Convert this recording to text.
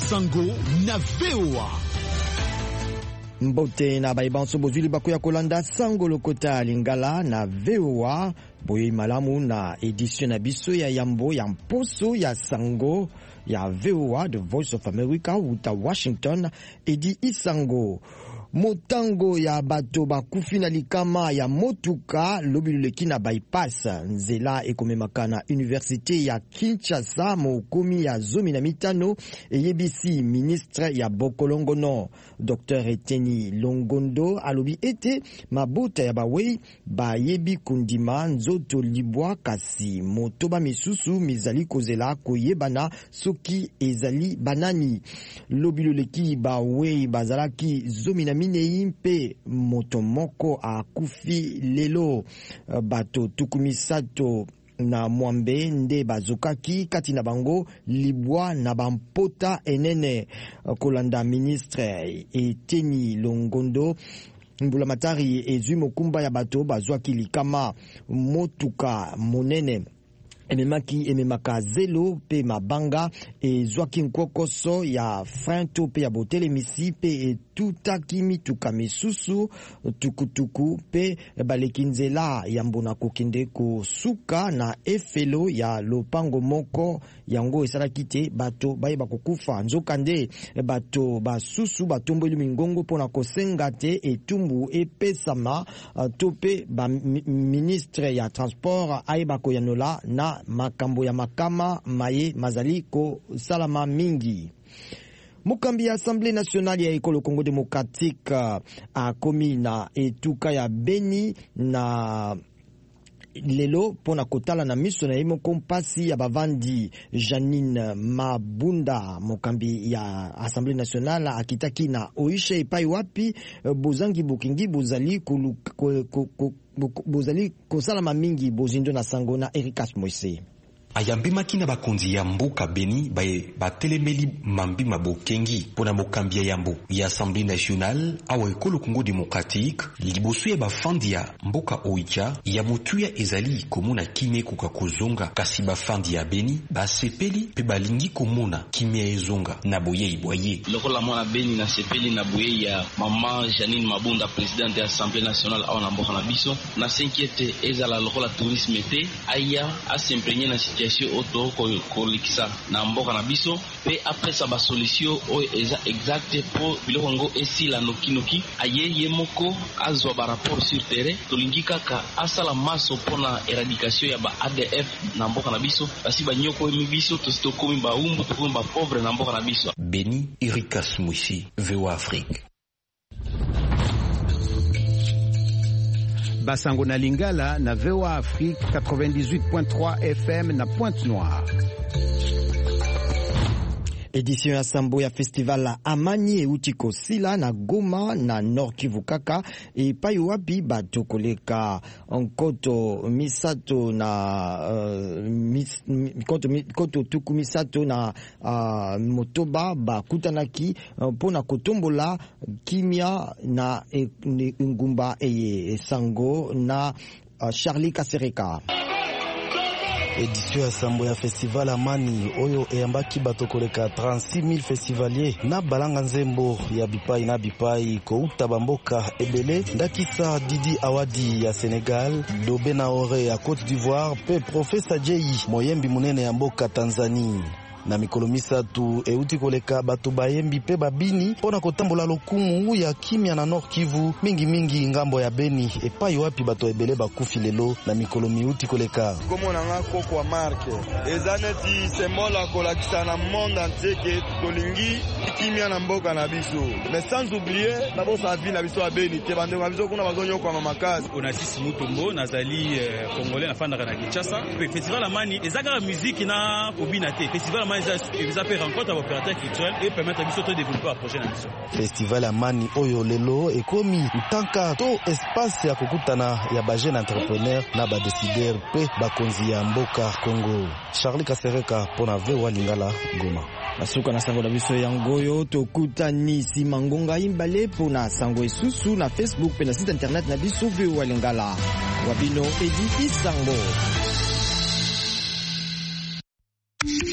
Sango na VOA. Mbote na baibanso bozuli bakoya kolanda Sango lokota lingala na VOA. Boye malamu na edition na biso ya yambo ya mposo ya Sango ya VOA, The Voice of America, uta Washington, edi isango. Motango ya bato bakufi na likama ya motuka lobiluleki na bypass nzela ekomemaka na Université ya Kinshasa mokomi ya 15 eyebisi ministre ya Bokolongono Dr. Eteni Longondo alobi ete mabota ya bawei bayebi kundima nzoto libwa kasi motoba misusu mizali kozela koyebana soki ezali banani. Lobiluleki bawei bazalaki 15 mpe moto moko akufi lelo. Bato tukumisato na mwambe nde bazokaki kati na bango libwa na bampota enene. Kolanda ministre Eteni Longondo, mbulamatari ezwi mokumba ya bato bazwaki likama motuka monene ememaka zelo pe mabanga ezwaki nkokoso ya frento pe ya botelemisi pe etutaki mituka misusu tukutuku pe baleki nzela ya mbona kokende kosuka na efelo ya lopango moko yango esalaki te bato bayeba kokufa. Nzokande bato basusu batomboli mingongo mpona kosenga te etumbu epesama to pe ministre ya transport ayeba koyanola na makambo ya makama maye mazali ko salama mingi. Mukambi ya Assemblée nationale ya Ekolo Congo Démocratique akomi na etuka ya Beni na lelo pona kotala na miso na yemo kompasi ya bavandi. Janine Mabunda, mukambi ya Assemblée nationale, akitaki na oisha epai wapi bozangi bukingi bozali kosalama mingi bozindo na sango na Erikas Moise. Ayambimaki na bakonzi ya mboka Beni batelemeli mambima bokengi pona mokambia yambo ya Assemblée nationale awa Ekolo Congo Démocratique liboso ya bafandi ya mboka Oicha ya motuya ezali komona kime kuka kozonga kasi bafandi ya Beni basepeli pe balingi komona kime ezonga na boye ibwaye lokola mwana Beni na sepeli na boye ya mama Janine Mabunda présidente ya Assemblée nationale awa na mboka na biso na s'inquiète ezala lokola tourisme te aya asempenye na auto kolikisa na mboka na biso pe après ça ba solution o eza exact pour biloko ngo esila noki ayeye moko azwa ba rapport sur terrain tolingi kaka asala maso pona éradication ya ba ADF na mboka na biso basi banyoko emi biso to komi ba umbu to komi ba pauvre na mboka na biso. Beni Erikas Mushi, VOA Afrique. Basango na Lingala na VOA Afrique 98.3 FM na Pointe-Noire. Édition ya Sambo ya festival la Amani eutiko sila na Goma na Nord Kivu kaka epai wapi bato koleka nkoto misato na koto tuku misato na motoba bakutanaki pona kotombola kimia na ngumba eye Sango na Charlie Kasereka. Édition ya Sambo ya festival Amani oyo eyambaki bato koleka 36,000 festivaliers na balanga nzembo ya bipai na bipai kouta bamboka ebele ndakisa Didi Awadi ya Senegal, Dobe Naore ya Côte d'Ivoire pe Professor Jay moyembi munene ya mboka Tanzania. Na mikolo misatu euti koleka bato bayembi pe babini pona kotambola lokumu ya kimia na Nord Kivu mingi ngambo ya Beni epai wapi bato ebele bakufi lelo na mikolo miuti koleka. Komona nga koko wa marke ezaneti sembola kolakisa na monde entier ke tolingi kimia na mboka na biso. Mais sans oublier na bosa ville na biso ya Beni te bande na biso kuna bazonyo kwa mamakazi. On a sisi mutombo nazali congolais na fanda na Kinshasa. Festival Amani ezaka musique na kobina te. Festival ils appellent rencontre à opérateur culturel et permettre à de développer la prochaine émission. Festival Amani oyo lelo ekomi utanka to espace ya kokutana ya ba jeune entrepreneur na ba décideur pe bakonzi ya mboka Congo. Charlie Kasereka pona VOA Lingala Goma. Basuka na sango na biso ya ngoyo tokutani si mangonga imbale pona sango esusu na Facebook pe na site internet na biso VOA Lingala. Wabino edi isango.